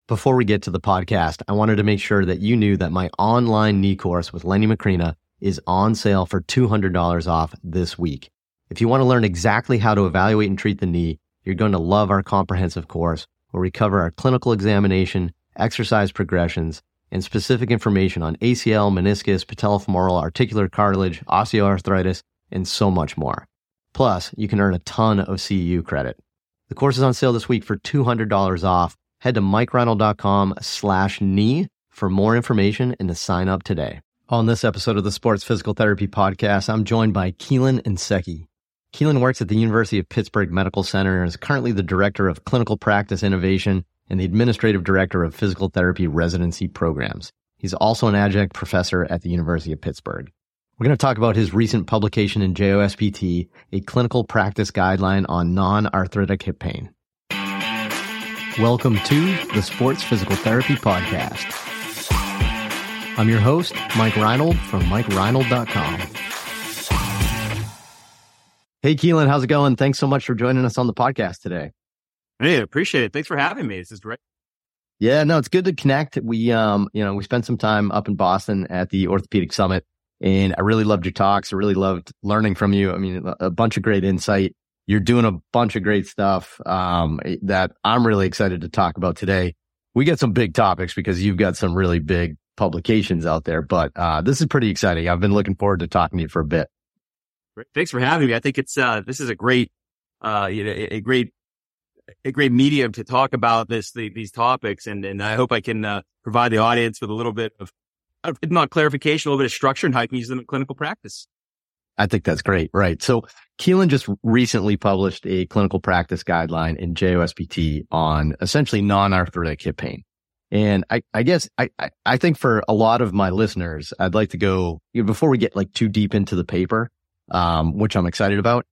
Before we get to the podcast, I wanted to make sure that you knew that my online knee course with Lenny Macrina is on sale for $200 off this week. If you want to learn exactly how to evaluate and treat the knee, you're going to love our comprehensive course where we cover our clinical examination, exercise progressions, and specific information on ACL, meniscus, patellofemoral, articular cartilage, osteoarthritis, and so much more. Plus, you can earn a ton of CEU credit. The course is on sale this week for $200 off. Head to mikereinold.com/knee for more information and to sign up today. On this episode of the Sports Physical Therapy Podcast, I'm joined by Keelan Nseki. Keelan works at the University of Pittsburgh Medical Center and is currently the Director of Clinical Practice Innovation and the Administrative Director of Physical Therapy Residency Programs. He's also an adjunct professor at the University of Pittsburgh. We're going to talk about his recent publication in JOSPT, a clinical practice guideline on non-arthritic hip pain. Welcome to the Sports Physical Therapy Podcast. I'm your host, Mike Reinold from MikeReinold.com. Hey, Keelan, how's it going? Thanks so much for joining us on the podcast today. Hey, I appreciate it. Thanks for having me. This is great. Yeah, no, it's good to connect. We spent some time up in Boston at the Orthopedic Summit, and I really loved your talks. I really loved learning from you. I mean, a bunch of great insight. You're doing a bunch of great stuff that I'm really excited to talk about today. We got some big topics because you've got some really big publications out there, but this is pretty exciting. I've been looking forward to talking to you for a bit. Thanks for having me. I think this is a great great medium to talk about these topics, and I hope I can provide the audience with a little bit of, if not clarification, a little bit of structure and how you can use them in clinical practice. I think that's great. Right. So Keelan just recently published a clinical practice guideline in JOSPT on essentially non-arthritic hip pain. And I guess I think for a lot of my listeners, I'd like to go, before we get like too deep into the paper, which I'm excited about,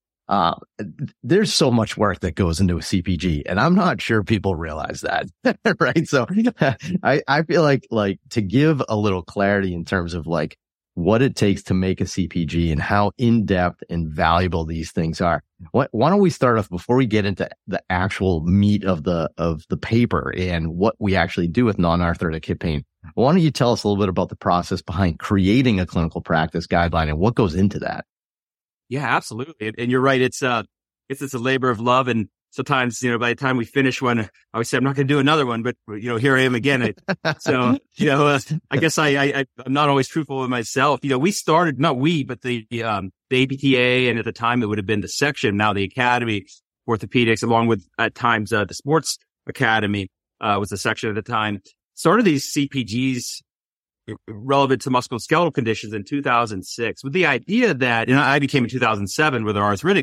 there's so much work that goes into a CPG, and I'm not sure people realize that. Right. So I feel like to give a little clarity in terms of like what it takes to make a CPG and how in-depth and valuable these things are. Why don't we start off before we get into the actual meat of the paper and what we actually do with non-arthritic hip pain? Why don't you tell us a little bit about the process behind creating a clinical practice guideline and what goes into that? Yeah, absolutely. And you're right. It's a labor of love. And sometimes, by the time we finish one, I always say, I'm not going to do another one, but here I am again. So, I guess I'm not always truthful with myself. We started, not we, but the APTA, and at the time it would have been the section, now the Academy Orthopedics, along with at times, the Sports Academy, was the section at the time, started these CPGs relevant to musculoskeletal conditions in 2006 with the idea that, and I became in 2007 with our arthritic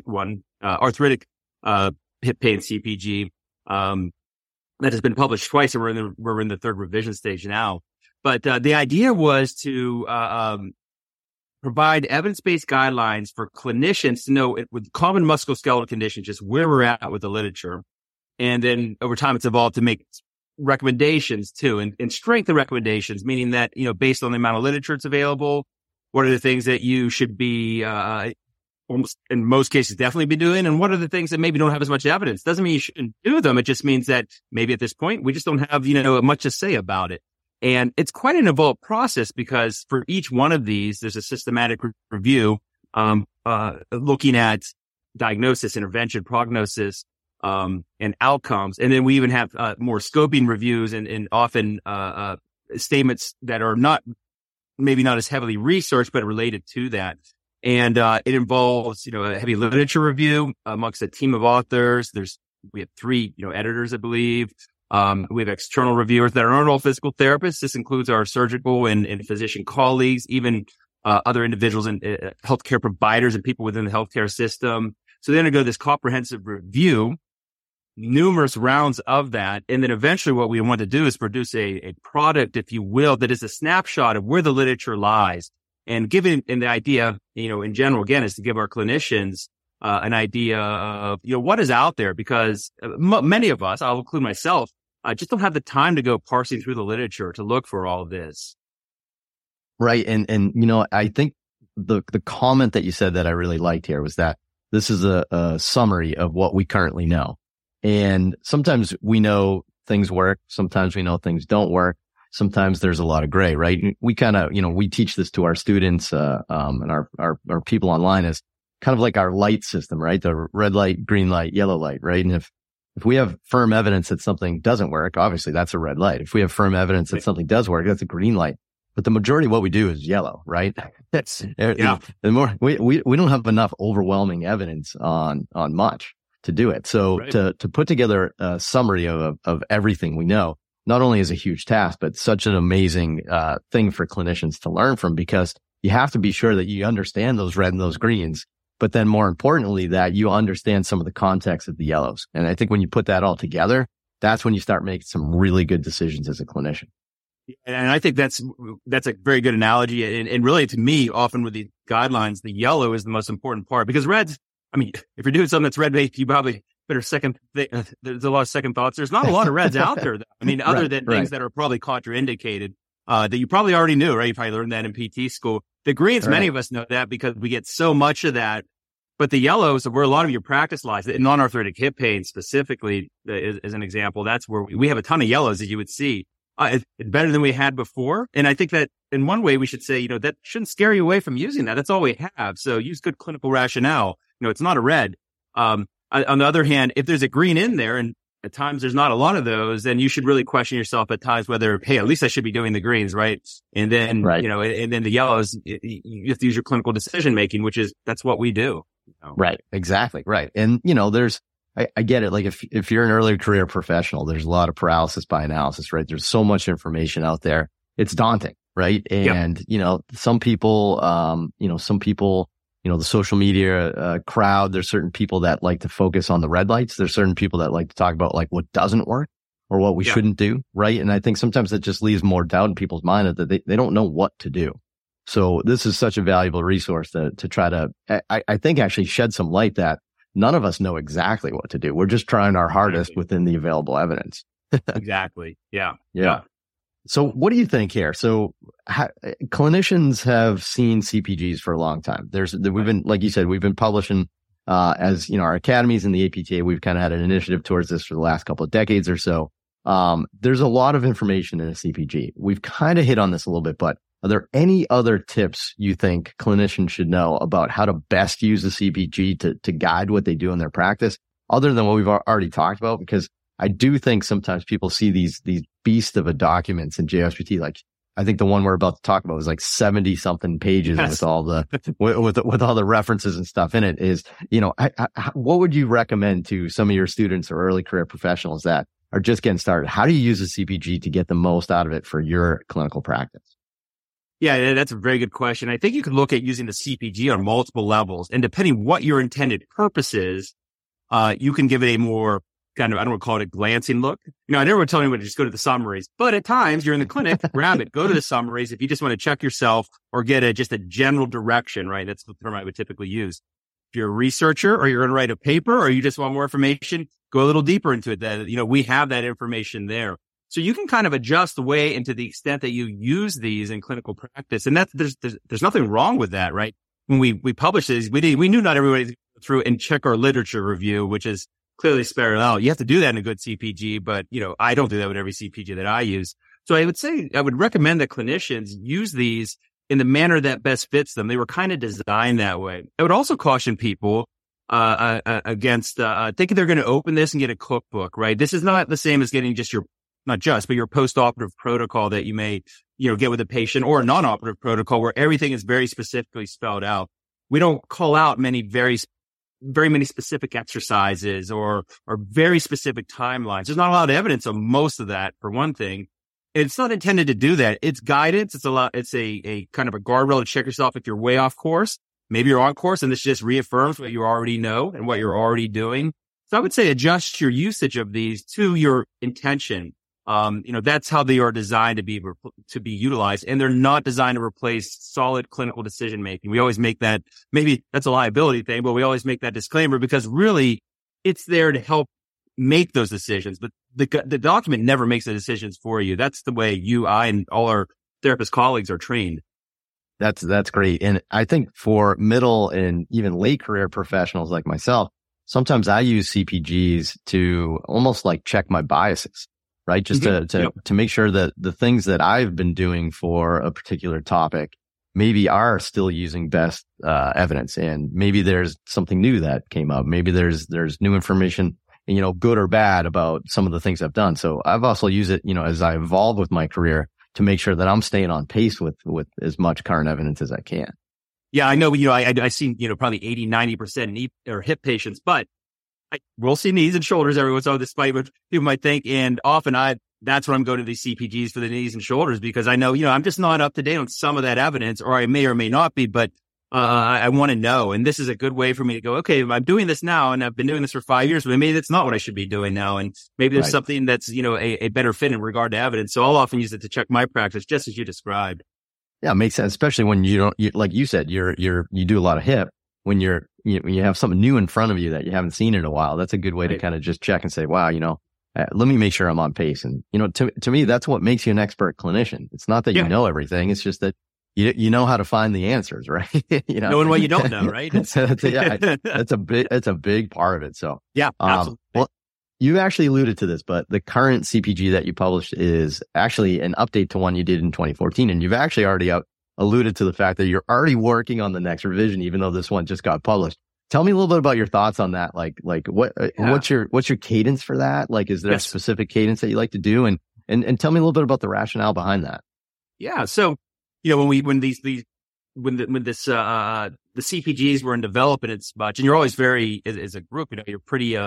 hip pain CPG, that has been published twice, and we're in the third revision stage now. But, the idea was to, provide evidence-based guidelines for clinicians to know with common musculoskeletal conditions, just where we're at with the literature. And then over time, it's evolved to make recommendations too, and strengthen recommendations, meaning that, based on the amount of literature that's available, what are the things that you should be, almost in most cases definitely be doing, and what are the things that maybe don't have as much evidence? Doesn't mean you shouldn't do them. It just means that maybe at this point we just don't have, much to say about it. And it's quite an involved process because for each one of these, there's a systematic review, looking at diagnosis, intervention, prognosis, and outcomes. And then we even have, more scoping reviews and often, statements that are maybe not as heavily researched, but related to that. And, it involves, a heavy literature review amongst a team of authors. We have 3, editors, I believe. We have external reviewers that aren't all physical therapists. This includes our surgical and physician colleagues, even, other individuals and healthcare providers and people within the healthcare system. So they undergo this comprehensive review, numerous rounds of that. And then eventually what we want to do is produce a product, if you will, that is a snapshot of where the literature lies. And and the idea, in general, again, is to give our clinicians an idea of, what is out there, because many of us, I'll include myself, just don't have the time to go parsing through the literature to look for all of this. Right. And I think the comment that you said that I really liked here was that this is a summary of what we currently know. And sometimes we know things work. Sometimes we know things don't work. Sometimes there's a lot of gray, right? We kind of, we teach this to our students, and our people online as kind of like our light system, right? The red light, green light, yellow light, right? And if we have firm evidence that something doesn't work, obviously that's a red light. If we have firm evidence that something does work, that's a green light. But the majority of what we do is yellow, right? The more we don't have enough overwhelming evidence on much to do it. So to put together a summary of everything we know, not only is a huge task, but such an amazing thing for clinicians to learn from, because you have to be sure that you understand those red and those greens, but then more importantly, that you understand some of the context of the yellows. And I think when you put that all together, that's when you start making some really good decisions as a clinician. And I think that's a very good analogy. And really, to me, often with the guidelines, the yellow is the most important part, because reds, I mean, if you're doing something that's red-based, you probably better there's a lot of second thoughts. There's not a lot of reds out there, though. I mean, other than things that are probably contraindicated, that you probably already knew, right? You probably learned that in PT school. The greens, many of us know that because we get so much of that. But the yellows are where a lot of your practice lies. In non-arthritic hip pain specifically, as an example, that's where we have a ton of yellows, as you would see. It's better than we had before. And I think that in one way we should say, that shouldn't scare you away from using that. That's all we have. So use good clinical rationale. It's not a red. On the other hand, if there's a green in there, and at times there's not a lot of those, then you should really question yourself at times whether, hey, at least I should be doing the greens, right? And then, and then the yellows, you have to use your clinical decision making, that's what we do. Right. Exactly. Right. And, I get it. Like if you're an early career professional, there's a lot of paralysis by analysis, right? There's so much information out there. It's daunting, right? And, some people, the social media crowd, there's certain people that like to focus on the red lights. There's certain people that like to talk about like what doesn't work or what we shouldn't do, right? And I think sometimes it just leaves more doubt in people's mind that they don't know what to do. So this is such a valuable resource to try to, I think, actually shed some light that none of us know exactly what to do. We're just trying our hardest within the available evidence. Exactly. Yeah. So what do you think here? So clinicians have seen CPGs for a long time. We've been, like you said, we've been publishing, as our academies and the APTA, we've kind of had an initiative towards this for the last couple of decades or so. There's a lot of information in a CPG. We've kind of hit on this a little bit, but are there any other tips you think clinicians should know about how to best use the CPG to guide what they do in their practice, other than what we've already talked about? Because I do think sometimes people see these beast of a documents in JOSPT. Like, I think the one we're about to talk about is like 70 something pages with all the, with all the references and stuff in it. Is, what would you recommend to some of your students or early career professionals that are just getting started? How do you use a CPG to get the most out of it for your clinical practice? Yeah, that's a very good question. I think you can look at using the CPG on multiple levels, and depending what your intended purpose is, you can give it a more kind of, I don't want to call it a glancing look. I never would tell anyone to just go to the summaries, but at times you're in the clinic, grab it, go to the summaries. If you just want to check yourself or get just a general direction, right? That's the term I would typically use. If you're a researcher or you're going to write a paper or you just want more information, go a little deeper into it. That, we have that information there. So you can kind of adjust the way and to the extent that you use these in clinical practice. And there's nothing wrong with that, right? When we published these, we knew not everybody would go through and check our literature review, which is clearly spelled out. You have to do that in a good CPG, but I don't do that with every CPG that I use. So I would recommend that clinicians use these in the manner that best fits them. They were kind of designed that way. I would also caution people against thinking they're going to open this and get a cookbook, right? This is not the same as getting but your post-operative protocol that you may, get with a patient, or a non-operative protocol where everything is very specifically spelled out. We don't call out very many specific exercises or very specific timelines. There's not a lot of evidence of most of that, for one thing. It's not intended to do that. It's guidance. It's a kind of a guardrail to check yourself if you're way off course. Maybe you're on course, and this just reaffirms what you already know and what you're already doing. So I would say adjust your usage of these to your intention. That's how they are designed to be utilized, and they're not designed to replace solid clinical decision making. We always make that, maybe that's a liability thing, but we always make that disclaimer because really it's there to help make those decisions. But the document never makes the decisions for you. That's the way I, and all our therapist colleagues are trained. That's great. And I think for middle and even late career professionals like myself, sometimes I use CPGs to almost like check my biases. right? Just to make sure that the things that I've been doing for a particular topic maybe are still using best evidence, and maybe there's something new that came up. Maybe there's new information, good or bad, about some of the things I've done. So I've also used it, as I evolve with my career, to make sure that I'm staying on pace with as much current evidence as I can. Yeah, I know. I see, probably 80-90% knee or hip patients, but we'll see knees and shoulders every once in a while, despite what people might think. And often that's when I'm going to these CPGs for the knees and shoulders, because I know, I'm just not up to date on some of that evidence, or I may or may not be, but I want to know. And this is a good way for me to go, okay, I'm doing this now and I've been doing this for 5 years, but maybe that's not what I should be doing now. And maybe there's something that's, a better fit in regard to evidence. So I'll often use it to check my practice, just as you described. Yeah, it makes sense, especially when like you said, you do a lot of hip. When you have something new in front of you that you haven't seen in a while, that's a good way to kind of just check and say, wow, let me make sure I'm on pace. And, to me, that's what makes you an expert clinician. It's not that you know everything. It's just that you know how to find the answers, right? Knowing what you don't know, right? That's a big part of it. So yeah, absolutely. Well, you actually alluded to this, but the current CPG that you published is actually an update to one you did in 2014. And you've actually already alluded to the fact that you're already working on the next revision, even though this one just got published. Tell me a little bit about your thoughts on that. Like what's your cadence for that? Like, is there a specific cadence that you like to do? And tell me a little bit about the rationale behind that. Yeah. So, when the CPGs were in development and such, and you're always very, as a group, you're pretty,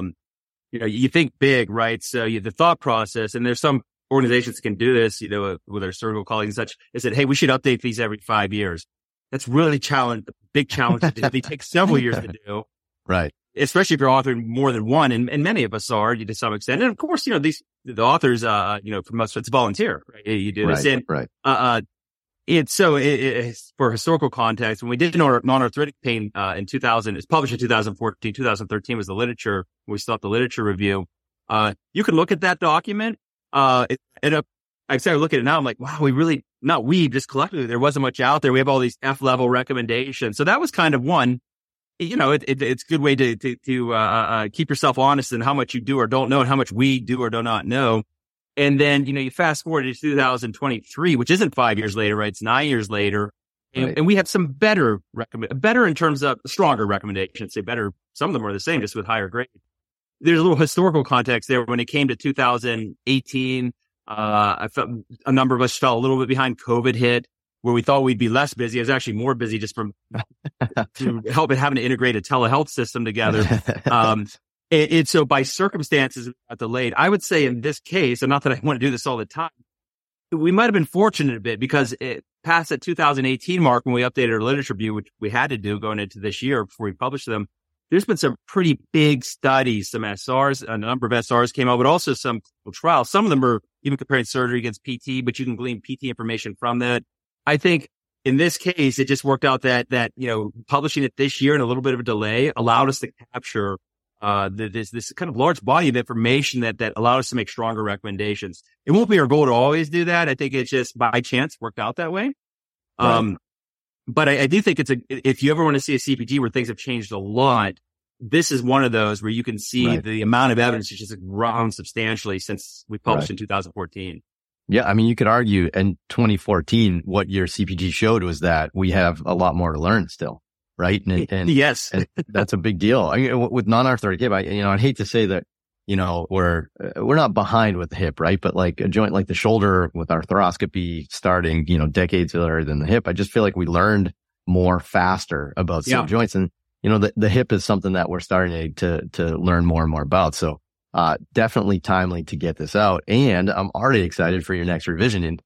you think big, right? So the thought process, and there's some organizations that can do this, with our surgical colleagues and such, is that, hey, we should update these every 5 years. That's really big challenge to do. They take several years to do. Right. Especially if you're authoring more than one, and many of us are to some extent. And of course, the authors, for most, it's volunteer, right? You do this. Right. It's for historical context, when we did non-arthritic pain, in 2000, it's published in 2014, 2013 was the literature. We stopped the literature review. You can look at that document. I started looking at it now. I'm like, wow, just collectively, there wasn't much out there. We have all these F level recommendations. So that was kind of one, it's a good way to keep yourself honest in how much you do or don't know and how much we do or do not know. And then, you fast forward to 2023, which isn't 5 years later, right? It's 9 years later. And we have some better in terms of stronger recommendations, say better. Some of them are the same, just with higher grade. There's a little historical context there. When it came to 2018, I felt a number of us fell a little bit behind. COVID hit, where we thought we'd be less busy. I was actually more busy just from having to integrate a telehealth system together. So by circumstances, it got delayed. I would say in this case, and not that I want to do this all the time, we might have been fortunate a bit, because it passed that 2018 mark when we updated our literature review, which we had to do going into this year before we published them. There's been some pretty big studies, some SRs, a number of SRs came out, but also some clinical trials. Some of them are even comparing surgery against PT, but you can glean PT information from that. I think in this case, it just worked out that publishing it this year and a little bit of a delay allowed us to capture this kind of large body of information that allowed us to make stronger recommendations. It won't be our goal to always do that. I think it's just by chance worked out that way. Right. But I do think if you ever want to see a CPG where things have changed a lot, this is one of those where you can see the amount of evidence has just grown substantially since we published in 2014. Yeah. I mean, you could argue in 2014, what your CPG showed was that we have a lot more to learn still. Right. And yes, and that's a big deal. With non-arthritic hip, I'd hate to say that, we're not behind with the hip, right? But like a joint like the shoulder with arthroscopy starting, decades earlier than the hip, I just feel like we learned more faster about some joints. And, the hip is something that we're starting to learn more and more about. So, definitely timely to get this out. And I'm already excited for your next revision. And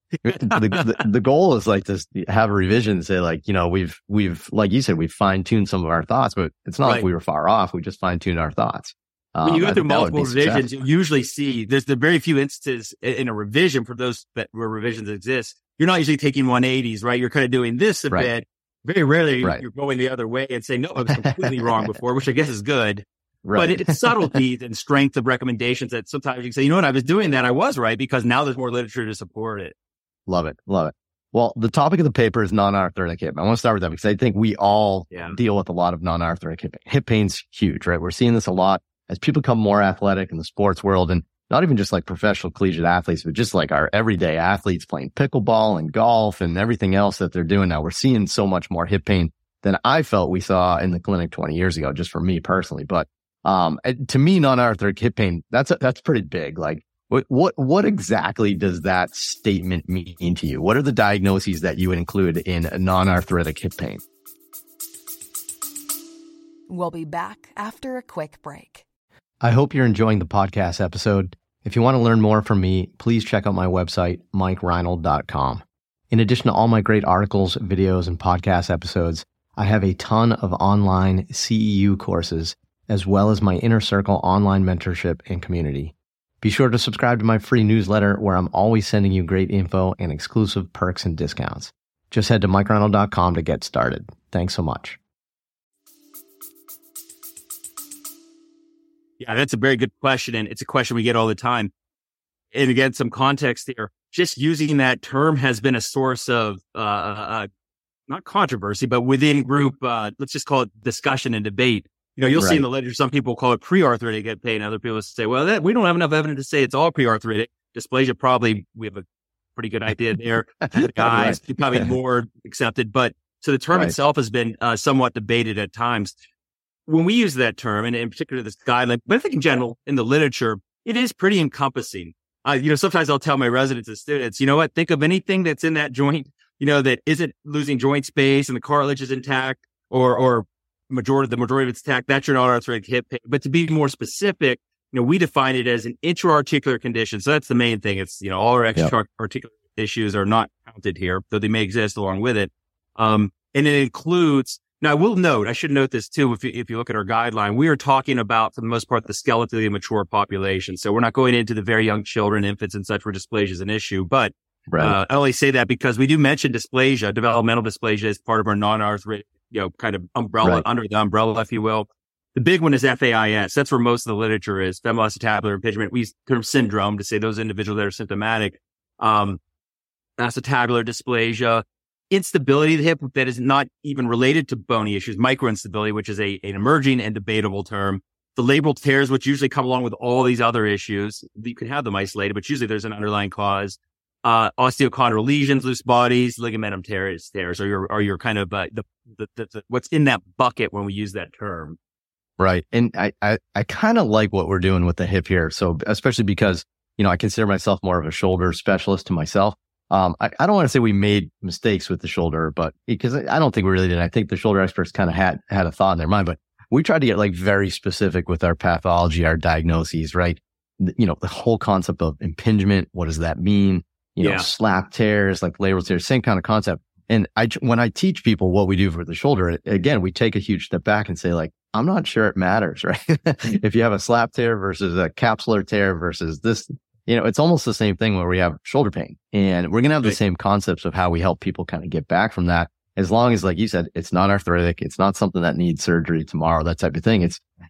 the goal is like to have a revision and say like, we've, like you said, we've fine tuned some of our thoughts, but it's not like we were far off. We just fine tuned our thoughts. When you go through multiple revisions, you usually see there's the very few instances in a revision for those where revisions exist. You're not usually taking 180s, right? You're kind of doing this a bit. Very rarely you're going the other way and saying, no, I was completely wrong before, which I guess is good. Right. But it's subtlety and strength of recommendations that sometimes you can say, I was doing that. I was right, because now there's more literature to support it. Love it. Well, the topic of the paper is non-arthritic hip. I want to start with that because I think we all deal with a lot of non-arthritic hip. Hip pain's huge, right? We're seeing this a lot as people become more athletic in the sports world. And not even just like professional collegiate athletes, but just like our everyday athletes playing pickleball and golf and everything else that they're doing now. We're seeing so much more hip pain than I felt we saw in the clinic 20 years ago, just for me personally. But to me, non-arthritic hip pain, that's pretty big. Like, what exactly does that statement mean to you? What are the diagnoses that you would include in a non-arthritic hip pain? We'll be back after a quick break. I hope you're enjoying the podcast episode. If you want to learn more from me, please check out my website, MikeReinold.com. In addition to all my great articles, videos, and podcast episodes, I have a ton of online CEU courses, as well as my Inner Circle online mentorship and community. Be sure to subscribe to my free newsletter where I'm always sending you great info and exclusive perks and discounts. Just head to MikeReinold.com to get started. Thanks so much. Yeah, that's a very good question. And it's a question we get all the time. And again, some context here. Just using that term has been a source of, not controversy, but within group, let's just call it discussion and debate. You'll see in the literature, some people call it pre-arthritic hip pain. Other people say, well, we don't have enough evidence to say it's all pre-arthritic. Dysplasia, probably, we have a pretty good idea there. Guys, probably more accepted. But so the term itself has been somewhat debated at times. When we use that term, and in particular this guideline, but I think in general, in the literature, it is pretty encompassing. Sometimes I'll tell my residents and students, you know what, think of anything that's in that joint, that isn't losing joint space and the cartilage is intact or the majority of it's intact. That's your non-arthritic hip pain. But to be more specific, we define it as an intra-articular condition. So that's the main thing. It's, all our extra-articular issues are not counted here, though they may exist along with it. And it includes, now I will note, I should note this too, if you look at our guideline, we are talking about, for the most part, the skeletally mature population. So we're not going into the very young children, infants and such where dysplasia is an issue. But I only say that because we do mention dysplasia, developmental dysplasia, as part of our non-arthritic, kind of umbrella, under the umbrella, if you will. The big one is FAIS. That's where most of the literature is. Femoroacetabular impingement. We use the term syndrome to say those individuals that are symptomatic. Acetabular dysplasia. Instability of the hip that is not even related to bony issues, microinstability, which is an emerging and debatable term. The labral tears, which usually come along with all these other issues. You can have them isolated, but usually there's an underlying cause. Osteochondral lesions, loose bodies, ligamentum tears, or your kind of the what's in that bucket when we use that term. Right. And I kind of like what we're doing with the hip here. So especially because, I consider myself more of a shoulder specialist to myself. I don't want to say we made mistakes with the shoulder, but because I don't think we really did. I think the shoulder experts kind of had a thought in their mind, but we tried to get like very specific with our pathology, our diagnoses, right? The whole concept of impingement. What does that mean? Slap tears, like labral tears, same kind of concept. And when I teach people what we do for the shoulder, again, we take a huge step back and say, like, I'm not sure it matters, right? If you have a slap tear versus a capsular tear versus this, it's almost the same thing where we have shoulder pain, and we're going to have the same concepts of how we help people kind of get back from that. As long as, like you said, it's not arthritic, it's not something that needs surgery tomorrow, that type of thing.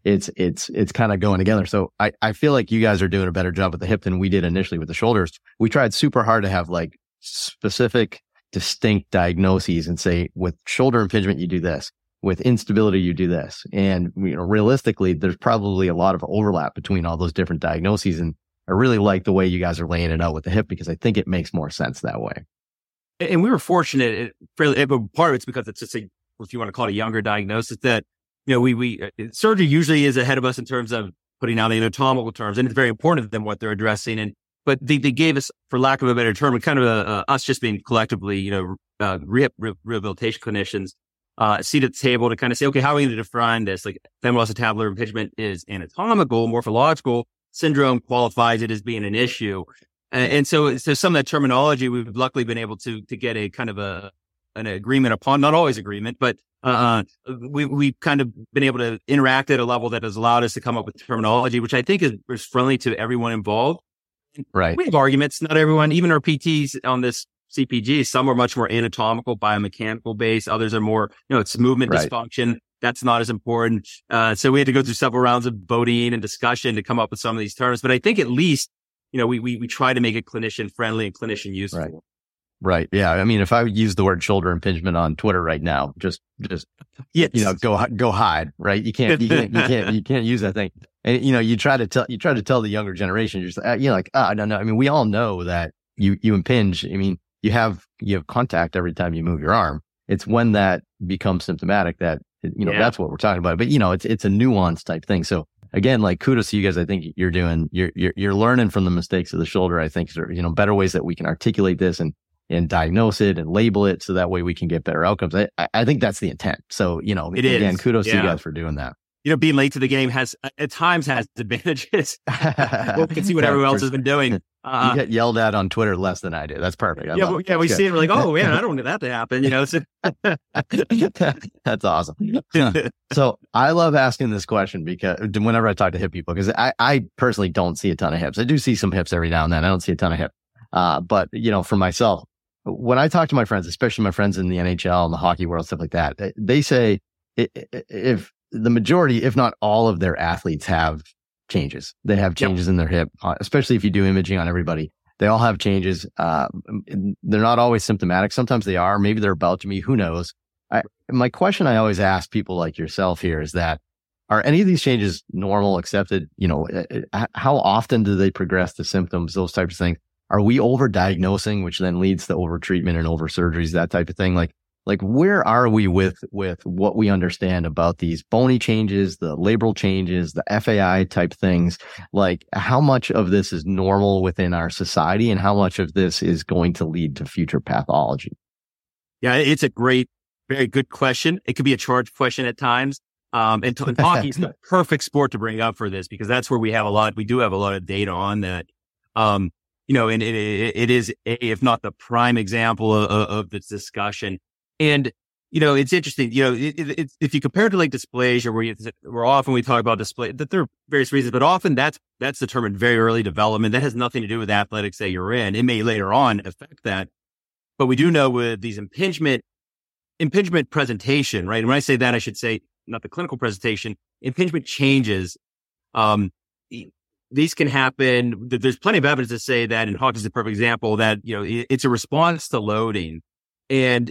It's kind of going together. So I feel like you guys are doing a better job with the hip than we did initially with the shoulders. We tried super hard to have like specific, distinct diagnoses and say, with shoulder impingement, you do this. With instability, you do this. And, realistically, there's probably a lot of overlap between all those different diagnoses. And I really like the way you guys are laying it out with the hip, because I think it makes more sense that way. And we were fortunate, part of it's because it's just if you want to call it a younger diagnosis, that, surgery usually is ahead of us in terms of putting out anatomical terms, and it's very important to them what they're addressing. But they gave us, for lack of a better term, kind of us just being collectively, rehabilitation clinicians, seat at the table to kind of say, okay, how are we going to define this? Like, femoroacetabular impingement is anatomical, morphological. Syndrome qualifies it as being an issue. And so some of that terminology, we've luckily been able to get a kind of an agreement upon, not always agreement, but we've kind of been able to interact at a level that has allowed us to come up with terminology, which I think is friendly to everyone involved. Right. We have arguments. Not everyone, even our PTs on this CPG, some are much more anatomical, biomechanical based. Others are more, it's movement dysfunction. That's not as important. So we had to go through several rounds of voting and discussion to come up with some of these terms. But I think at least, we try to make it clinician friendly and clinician useful. Right. Right. Yeah. I mean, if I use the word shoulder impingement on Twitter right now, just, Yes. go hide, right? You can't use that thing. And, you try to tell the younger generation, you're just, like, no. I mean, we all know that you impinge. I mean, you have contact every time you move your arm. It's when that becomes symptomatic that, that's what we're talking about. But, it's a nuance type thing. So again, like, kudos to you guys. I think you're learning from the mistakes of the shoulder. I think there are, better ways that we can articulate this and diagnose it and label it so that way we can get better outcomes. I think that's the intent. So, again, kudos to you guys for doing that. Being late to the game at times has advantages. We can see what everyone else has been doing. You get yelled at on Twitter less than I do. That's perfect. We see it. We're like, oh man, I don't want that to happen. That's awesome. So I love asking this question because whenever I talk to hip people, because I personally don't see a ton of hips. I do see some hips every now and then. I don't see a ton of hip. But for myself, when I talk to my friends, especially my friends in the NHL and the hockey world, stuff like that, they say if the majority, if not all of their athletes have changes. They have changes in their hip, especially if you do imaging on everybody. They all have changes. They're not always symptomatic. Sometimes they are. Maybe they're about to be. Who knows? My question I always ask people like yourself here is that, are any of these changes normal, accepted? How often do they progress to symptoms, those types of things? Are we over-diagnosing, which then leads to over-treatment and over-surgeries, that type of thing? Like where are we with what we understand about these bony changes, the labral changes, the FAI type things? Like, how much of this is normal within our society and how much of this is going to lead to future pathology? Yeah, it's a very good question. It could be a charged question at times. And hockey is the perfect sport to bring up for this because that's where we do have a lot of data on that. And it is if not the prime example of this discussion. And, it's interesting, if you compare it to like dysplasia, where often we talk about display, that there are various reasons, but often that's determined very early development. That has nothing to do with athletics that you're in. It may later on affect that. But we do know with these impingement presentation, right? And when I say that, I should say not the clinical presentation, impingement changes. These can happen. There's plenty of evidence to say that, and hockey is a perfect example, that, it's a response to loading. And,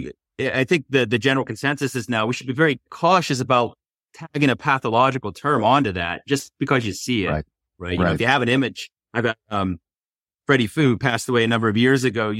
I think the general consensus is now we should be very cautious about tagging a pathological term onto that just because you see it, right? If you have an image, I've got, Freddie Fu passed away a number of years ago.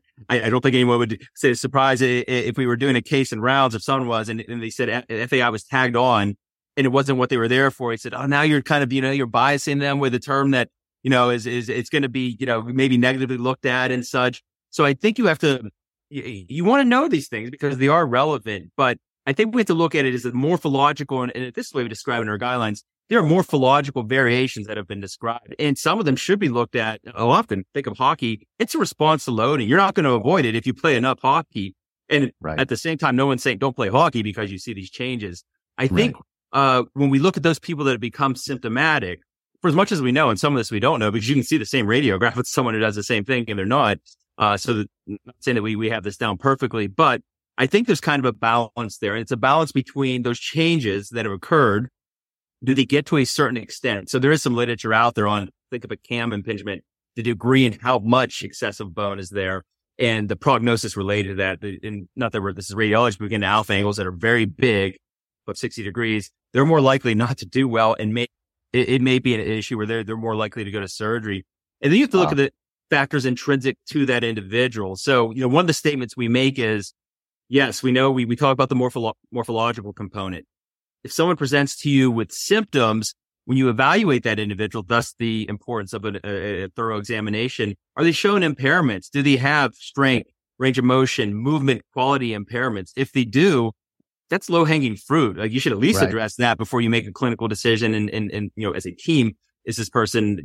I don't think anyone would say it's surprised if we were doing a case in rounds, if someone was, and they said FAI was tagged on and it wasn't what they were there for. He said, oh, now you're kind of, you're biasing them with a term that, is it's going to be, maybe negatively looked at and such. So I think you have to, you want to know these things because they are relevant, but I think we have to look at it as a morphological, and this is the way we describe it in our guidelines. There are morphological variations that have been described, and some of them should be looked at. I'll often think of hockey. It's a response to loading. You're not going to avoid it if you play enough hockey. And at the same time, no one's saying don't play hockey because you see these changes. I think when we look at those people that have become symptomatic, for as much as we know, and some of this we don't know, because you can see the same radiograph with someone who does the same thing and they're not. So I'm not saying that we have this down perfectly, but I think there's kind of a balance there. And it's a balance between those changes that have occurred. Do they get to a certain extent? So there is some literature out there on, think of a cam impingement, the degree and how much excessive bone is there and the prognosis related to that. And not that this is radiology, but we get into alpha angles that are very big, about 60 degrees. They're more likely not to do well. And it may be an issue where they're more likely to go to surgery. And then you have to look at the factors intrinsic to that individual. So, one of the statements we make is, yes, we know we talk about the morphological component. If someone presents to you with symptoms, when you evaluate that individual, thus the importance of a thorough examination, are they showing impairments? Do they have strength, range of motion, movement, quality impairments? If they do, that's low hanging fruit. Like you should at least address that before you make a clinical decision. And as a team, is this person,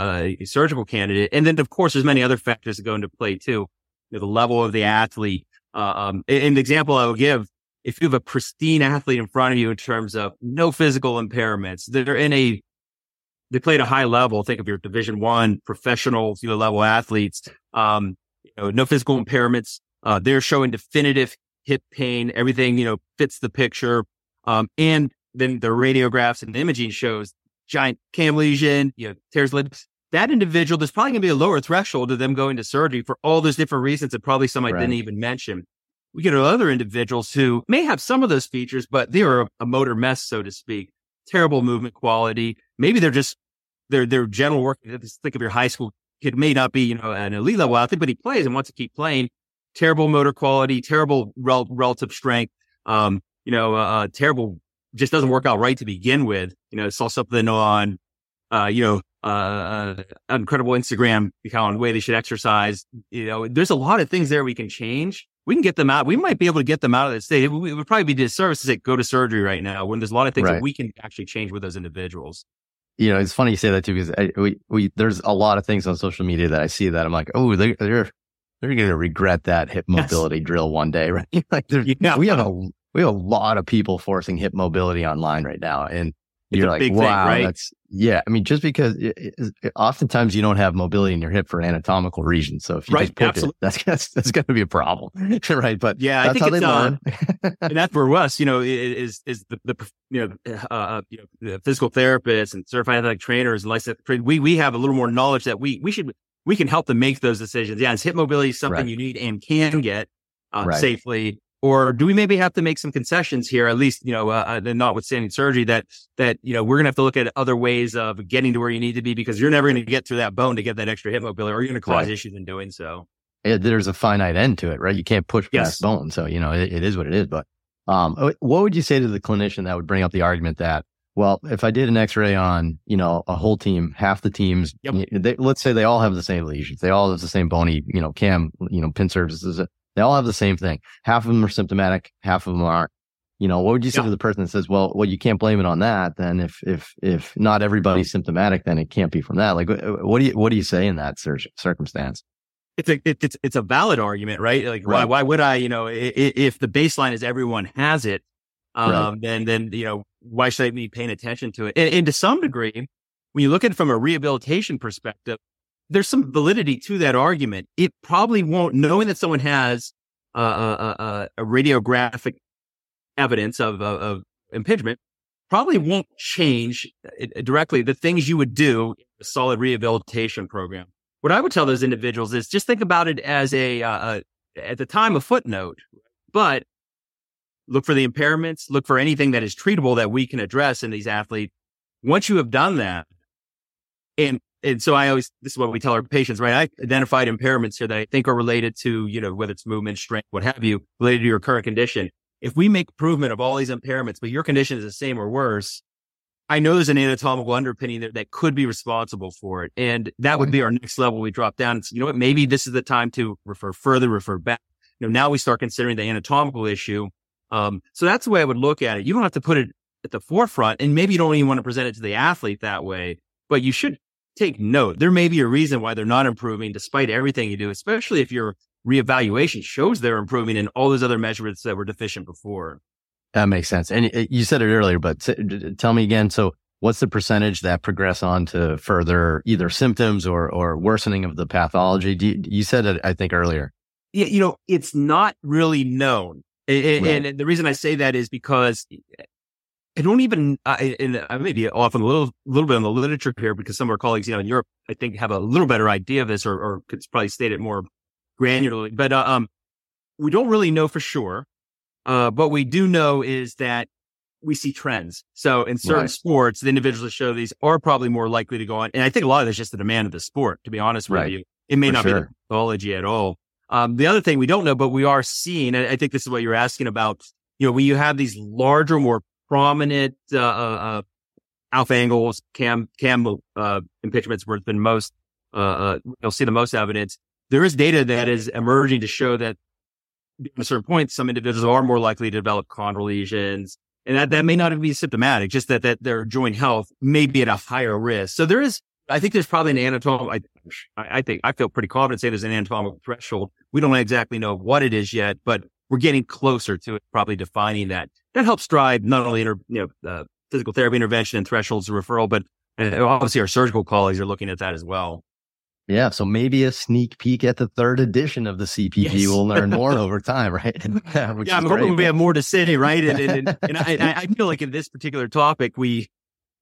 a surgical candidate? And then of course, there's many other factors that go into play too. The level of the athlete. An example I will give, if you have a pristine athlete in front of you in terms of no physical impairments, they play at a high level. Think of your Division I professional level athletes. No physical impairments. They're showing definitive hip pain. Everything, fits the picture. And then the radiographs and the imaging shows giant cam lesion, tears lips, that individual, there's probably going to be a lower threshold of them going to surgery for all those different reasons, and probably some I didn't even mention. We get other individuals who may have some of those features, but they are a motor mess, so to speak. Terrible movement quality. Maybe they're just their general work. Just think of your high school kid, may not be an elite level athlete, but he plays and wants to keep playing. Terrible motor quality, terrible relative strength. Terrible. Just doesn't work out right to begin with. Saw something on incredible Instagram on the way they should exercise. There's a lot of things there we can change. We can get them out. We might be able to get them out of the state. It would probably be disservice to say, go to surgery right now, when there's a lot of things that we can actually change with those individuals. It's funny you say that too, because there's a lot of things on social media that I see that I'm like, oh, they're going to regret that hip mobility drill one day, right? We have a lot of people forcing hip mobility online right now, and you're like, wow, thing, right? Just because oftentimes you don't have mobility in your hip for anatomical reasons. So if you just put it, that's going to be a problem, right? But I think how they learn. And that's for us, is the physical therapists and certified athletic trainers and licensed trainers. We have a little more knowledge that we can help them make those decisions. Yeah, is hip mobility something you need and can get safely? Or do we maybe have to make some concessions here, at least, notwithstanding surgery, that we're going to have to look at other ways of getting to where you need to be, because you're never going to get through that bone to get that extra hip mobility, or you're going to cause issues in doing so. There's a finite end to it, right? You can't push past bone. So, it is what it is. But what would you say to the clinician that would bring up the argument that, well, if I did an x-ray on, a whole team, half the teams, let's say they all have the same lesions. They all have the same bony, pin surfaces. They all have the same thing. Half of them are symptomatic, half of them aren't. What would you say to the person that says, well, you can't blame it on that. Then if not everybody's symptomatic, then it can't be from that. Like, what do you say in that circumstance? It's a valid argument, right? Like, why would I, if the baseline is everyone has it, then why should I be paying attention to it? And to some degree, when you look at it from a rehabilitation perspective, there's some validity to that argument. It probably won't, knowing that someone has a radiographic evidence of impingement, probably won't change directly the things you would do in a solid rehabilitation program. What I would tell those individuals is just think about it as at the time, a footnote, but look for the impairments, look for anything that is treatable that we can address in these athletes. Once you have done that, and so this is what we tell our patients, right? I identified impairments here that I think are related to, whether it's movement, strength, what have you, related to your current condition. If we make improvement of all these impairments, but your condition is the same or worse, I know there's an anatomical underpinning there that could be responsible for it. And that would be our next level. We drop down and say, maybe this is the time to refer back. Now we start considering the anatomical issue. So that's the way I would look at it. You don't have to put it at the forefront, and maybe you don't even want to present it to the athlete that way, but you should take note. There may be a reason why they're not improving despite everything you do, especially if your reevaluation shows they're improving in all those other measurements that were deficient before. That makes sense. And you said it earlier, but tell me again. So what's the percentage that progress on to further either symptoms or worsening of the pathology? You said it, I think, earlier. Yeah, it's not really known. And the reason I say that is because I don't even, and I may be off on a little bit on the literature here, because some of our colleagues, in Europe, I think have a little better idea of this, or could probably state it more granularly. But we don't really know for sure. What we do know is that we see trends. So in certain sports, the individuals that show these are probably more likely to go on. And I think a lot of it's just the demand of the sport, to be honest with you. It may not be the pathology at all. The other thing we don't know, but we are seeing, and I think this is what you're asking about, when you have these larger, more prominent alpha angles, cam impingements where it's been most, you'll see the most evidence. There is data that is emerging to show that at a certain point, some individuals are more likely to develop chondral lesions, and that may not even be symptomatic, just that their joint health may be at a higher risk. So I think there's probably an anatomical, I feel pretty confident say there's an anatomical threshold. We don't exactly know what it is yet, but we're getting closer to it, probably defining that. That helps drive not only physical therapy intervention and thresholds of referral, but obviously our surgical colleagues are looking at that as well. Yeah, so maybe a sneak peek at the third edition of the CPG. We'll learn more over time, right? I'm hoping we have more to say, right? And I feel like in this particular topic, we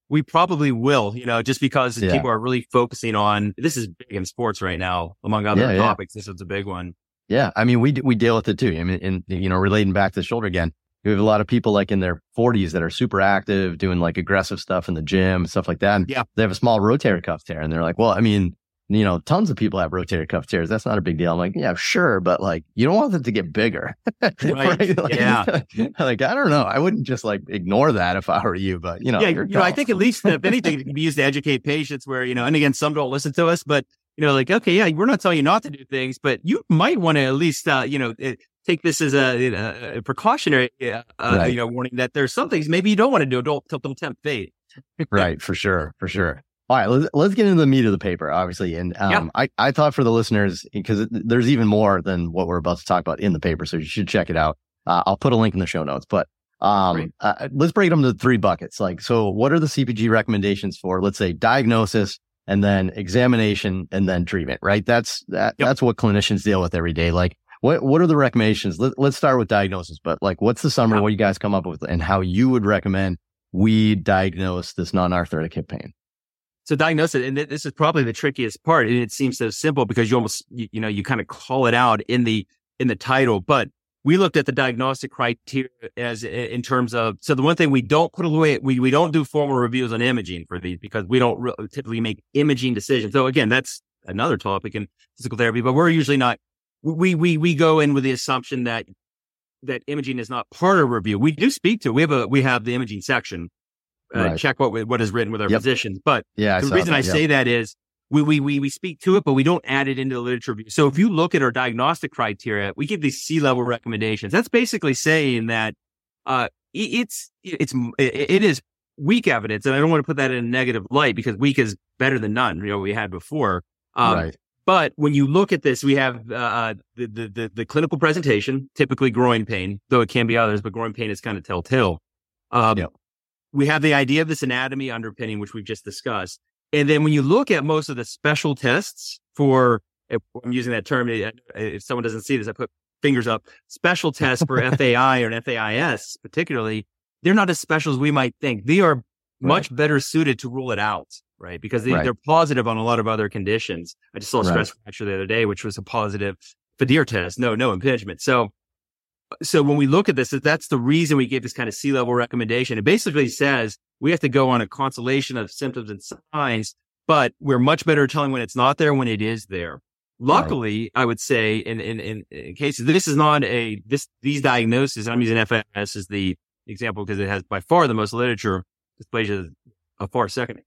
we probably will, just because Yeah. people are really focusing on, this is big in sports right now, among other topics. This is a big one. Yeah. I mean, we deal with it too. I mean, relating back to the shoulder again, we have a lot of people like in their 40s that are super active, doing like aggressive stuff in the gym, stuff like that. And Yeah. they have a small rotator cuff tear and they're like, well, I mean, tons of people have rotator cuff tears. That's not a big deal. I'm like, yeah, sure. But like, you don't want them to get bigger. Right. Like, Yeah. Like, I don't know. I wouldn't just like ignore that if I were you, but I think at least if anything, it can be used to educate patients where, and again, some don't listen to us, but, like, okay, yeah, we're not telling you not to do things, but you might want to at least, take this as a precautionary, warning that there's some things maybe you don't want to do. Don't tempt fate. Right. For sure. All right, let's get into the meat of the paper, obviously. And I thought for the listeners, because there's even more than what we're about to talk about in the paper, so you should check it out. I'll put a link in the show notes. But let's break them into 3 buckets. Like, so what are the CPG recommendations for, let's say, diagnosis and then examination and then treatment, right? That's what clinicians deal with every day. Like, what are the recommendations? Let's start with diagnosis, but like, what's the summary? What you guys come up with and how you would recommend we diagnose this non-arthritic hip pain? So diagnose it, and this is probably the trickiest part. And it seems so simple because you almost, you kind of call it out in the title. But we looked at the diagnostic criteria as in terms of, so the one thing we don't put away, we don't do formal reviews on imaging for these because we don't typically make imaging decisions. So again, that's another topic in physical therapy, but we're usually not. We go in with the assumption that imaging is not part of review. We do speak to. We have the imaging section. Right. Check what is written with our physicians. But the reason I say that is we speak to it, but we don't add it into the literature review. So if you look at our diagnostic criteria, we give these C-level recommendations. That's basically saying that it is weak evidence, and I don't want to put that in a negative light because weak is better than none. We had before. Right. But when you look at this, we have the clinical presentation, typically groin pain, though it can be others, but groin pain is kind of telltale. We have the idea of this anatomy underpinning, which we've just discussed. And then when you look at most of the special tests for, if I'm using that term, if someone doesn't see this, I put fingers up, special tests for FAI or an FAIS particularly, they're not as special as we might think. They are much better suited to rule it out, right? Because they're positive on a lot of other conditions. I just saw a stress fracture the other day, which was a positive Fadir test, no impingement. So when we look at this, that's the reason we give this kind of C-level recommendation. It basically says we have to go on a constellation of symptoms and signs, but we're much better at telling when it's not there, when it is there. Luckily, I would say in cases, this is not these diagnoses, I'm using FAS as the example because it has by far the most literature, dysplasia a far second.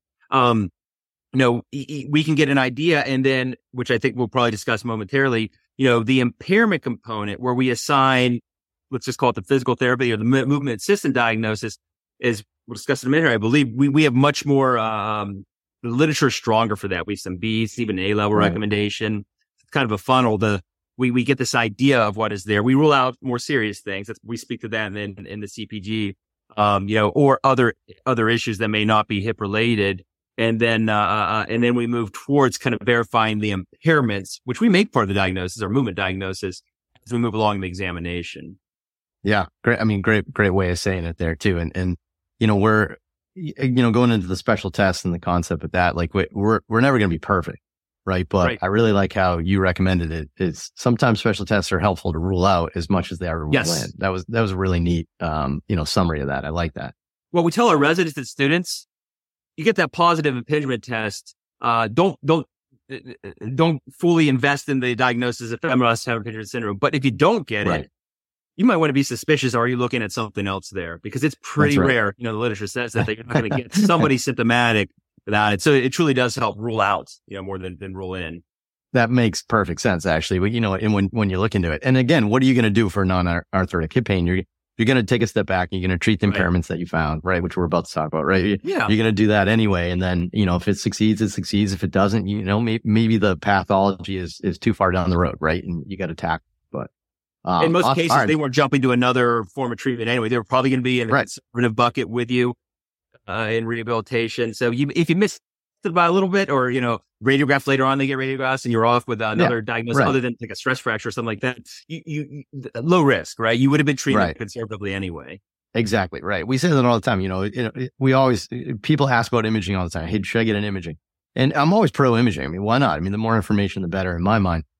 We can get an idea and then, which I think we'll probably discuss momentarily, the impairment component where we assign, let's just call it the physical therapy or the movement assistant diagnosis is, we'll discuss in a minute. I believe we have much more, the literature is stronger for that. We have some B's, even an A-level recommendation. It's kind of a funnel. We get this idea of what is there. We rule out more serious things. We speak to that in the CPG, or other issues that may not be hip related. And then we move towards kind of verifying the impairments, which we make part of the diagnosis or movement diagnosis as we move along in the examination. Yeah. Great. I mean, great way of saying it there too. And, we're, going into the special tests and the concept of that, like we're never going to be perfect. Right. But I really like how you recommended it. It's sometimes special tests are helpful to rule out as much as they are to rule in. That was a really neat, summary of that. I like that. Well, we tell our residents and students, you get that positive impingement test. Don't fully invest in the diagnosis of femoral have impingement syndrome. But if you don't get it, you might want to be suspicious. Are you looking at something else there? Because it's pretty rare. The literature says that you're not going to get somebody symptomatic without it. So it truly does help rule out, more than rule in. That makes perfect sense, actually. But, and when you look into it, and again, what are you going to do for non-arthritic hip pain? You're going to take a step back and you're going to treat the impairments that you found, right? Which we're about to talk about, right? Yeah. You're going to do that anyway. And then, if it succeeds, it succeeds. If it doesn't, maybe the pathology is too far down the road, right? And you got to tackle. But in most cases, they weren't jumping to another form of treatment anyway. They were probably going to be in a conservative bucket with you in rehabilitation. So if you missed it by a little bit, or radiograph later on, they get radiographs, and you're off with another diagnosis other than like a stress fracture or something like that. You low risk, right? You would have been treated conservatively anyway. Exactly. Right. We say that all the time. People ask about imaging all the time. Hey, should I get an imaging? And I'm always pro imaging. I mean, why not? I mean, the more information, the better in my mind.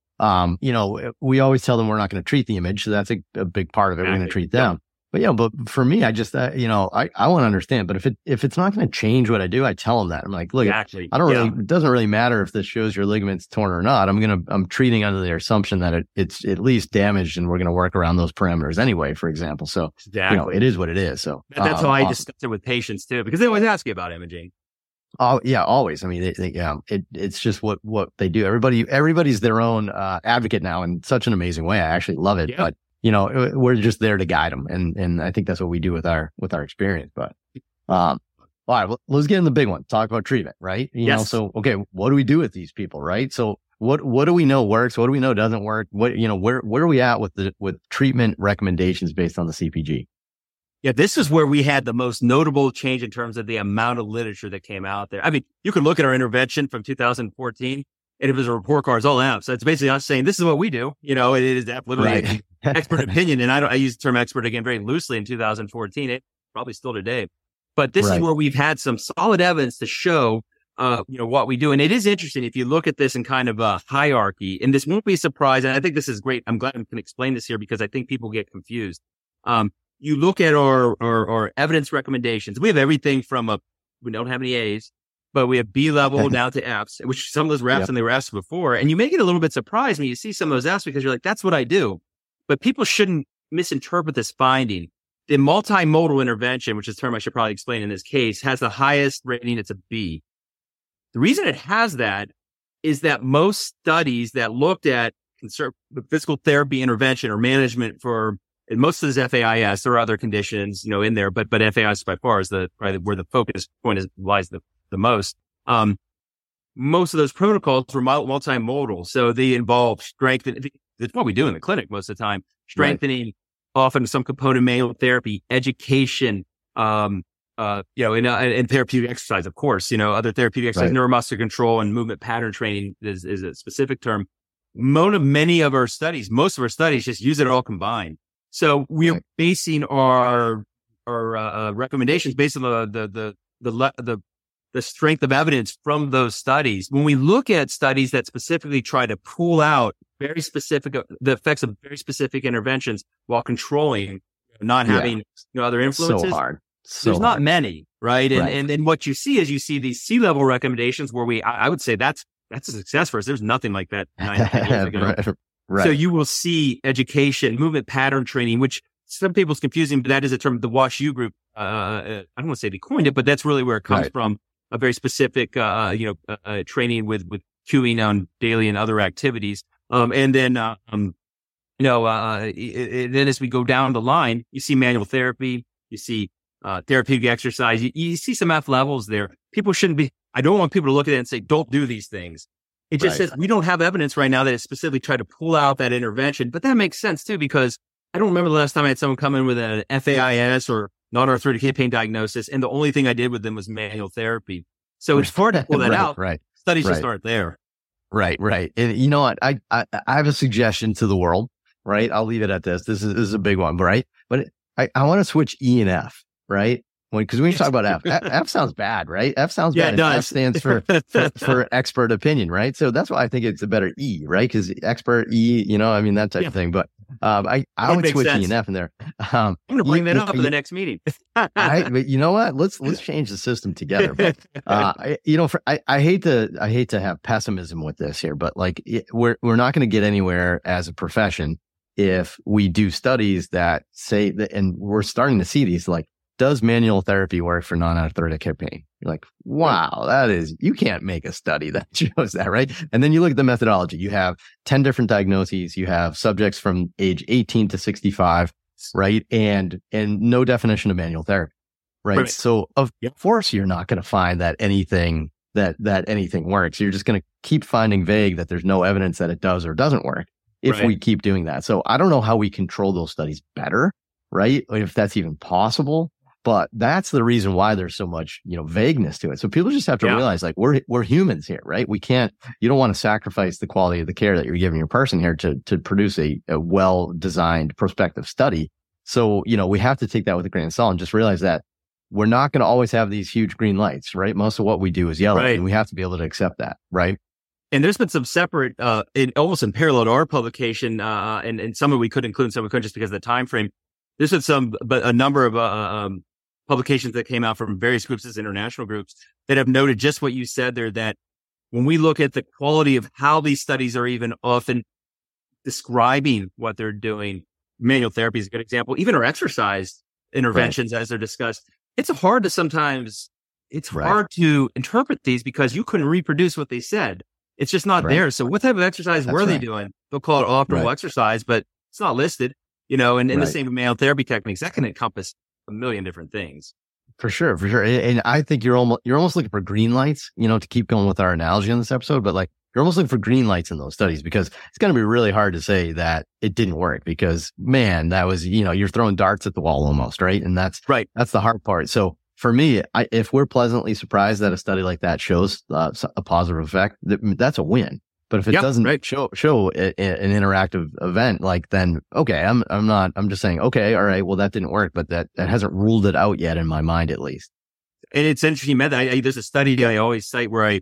We always tell them we're not going to treat the image. So that's a big part of it. We're going to treat them. But for me, I just, I want to understand, but if it's not going to change what I do, I tell them that. I'm like, look, exactly. it doesn't really matter if this shows your ligaments torn or not. I'm treating under the assumption that it's at least damaged and we're going to work around those parameters anyway, for example. So, it is what it is. So that's how I discuss it with patients too, because they always ask you about imaging. Oh yeah, always. I mean, it's just what they do. Everybody's their own advocate now in such an amazing way. I actually love it, but we're just there to guide them. And I think that's what we do with our experience. But, all right, well, let's get in the big one. Talk about treatment, right? So, okay, what do we do with these people, right? So what do we know works? What do we know doesn't work? Where are we at with treatment recommendations based on the CPG? Yeah, this is where we had the most notable change in terms of the amount of literature that came out there. I mean, you can look at our intervention from 2014 and it was a report card, it's all out. So it's basically us saying, this is what we do. It is literally expert opinion. And I use the term expert again very loosely in 2014. It probably still today. But this is where we've had some solid evidence to show, what we do. And it is interesting if you look at this in kind of a hierarchy, and this won't be a surprise. And I think this is great. I'm glad I can explain this here because I think people get confused. You look at our evidence recommendations. We have everything from we don't have any A's, but we have B level down to F's, which some of those were F's and they were F's before. And you may get a little bit surprised when you see some of those F's because you're like, that's what I do. But people shouldn't misinterpret this finding. The multimodal intervention, which is a term I should probably explain in this case, has the highest rating. It's a B. The reason it has that is that most studies that looked at physical therapy intervention or management and most of this FAIS, there are other conditions, in there, but FAIS by far is probably where the focus point lies the most. Most of those protocols were multimodal. So they involve strengthening. That's what we do in the clinic most of the time. Strengthening, often some component manual therapy, education, and therapeutic exercise, of course, other therapeutic exercise, neuromuscular control and movement pattern training is a specific term. Most of our studies just use it all combined. So we're basing our recommendations based on the strength of evidence from those studies. When we look at studies that specifically try to pull out the effects of very specific interventions while controlling, not having other influences. So hard. There's not many, right? And then what you see is these C-level recommendations where I would say that's a success for us. There's nothing like that 9 years ago. Right. So you will see education, movement pattern training, which some people's confusing, but that is a term the WashU group. I don't want to say they coined it, but that's really where it comes from. A very specific, training with cueing on daily and other activities. And then as we go down the line, you see manual therapy, you see therapeutic exercise, you see some F levels there. People shouldn't be. I don't want people to look at it and say, "Don't do these things." It just says we don't have evidence right now that it specifically tried to pull out that intervention. But that makes sense too, because I don't remember the last time I had someone come in with an FAIS or non-arthritic hip pain diagnosis, and the only thing I did with them was manual therapy. So it's hard to pull that out. Studies just aren't there. Right. And you know what? I have a suggestion to the world, right? I'll leave it at this. This is a big one, right? But I want to switch E and F, right? Because when you talk about F sounds bad, right? F sounds bad. It does. F stands for expert opinion, right? So that's why I think it's a better E, right? Because expert E, that type of thing. But I would switch E and F in there. I'm going to bring that up in the next meeting. But you know what? Let's change the system together. But, I hate to have pessimism with this here, but we're not going to get anywhere as a profession if we do studies that say that, and we're starting to see these does manual therapy work for non-arthritic hip pain? You're like, wow, you can't make a study that shows that, right? And then you look at the methodology. You have 10 different diagnoses. You have subjects from age 18 to 65, right? And no definition of manual therapy, right? So of course, you're not going to find that anything works. You're just going to keep finding vague that there's no evidence that it does or doesn't work if we keep doing that. So I don't know how we control those studies better, right? If that's even possible. But that's the reason why there's so much, vagueness to it. So people just have to realize we're humans here, right? You don't want to sacrifice the quality of the care that you're giving your person here to produce a well-designed prospective study. So, we have to take that with a grain of salt and just realize that we're not going to always have these huge green lights, right? Most of what we do is yellow, Right. and we have to be able to accept that, right? And there's been some separate, almost in parallel to our publication, and some of we could include, some we couldn't just because of the time frame. There's been a number of publications that came out from various groups as international groups that have noted just what you said there, that when we look at the quality of how these studies are even often describing what they're doing, manual therapy is a good example, even our exercise interventions as they're discussed, it's hard to interpret these because you couldn't reproduce what they said. It's just not there. So what type of exercise were they doing? They'll call it optimal exercise, but it's not listed, and in the same manual therapy techniques, that can encompass a million different things. For sure. And I think you're almost looking for green lights, to keep going with our analogy on this episode, but like you're almost looking for green lights in those studies because it's going to be really hard to say that it didn't work because man, that was, you're throwing darts at the wall almost, right? And that's the hard part. So for me, if we're pleasantly surprised that a study like that shows a positive effect, that's a win. But if it doesn't show an interactive event, like then, okay, I'm just saying, okay, all right, well, that didn't work, but that hasn't ruled it out yet in my mind, at least. And it's interesting, Matt, there's a study I always cite where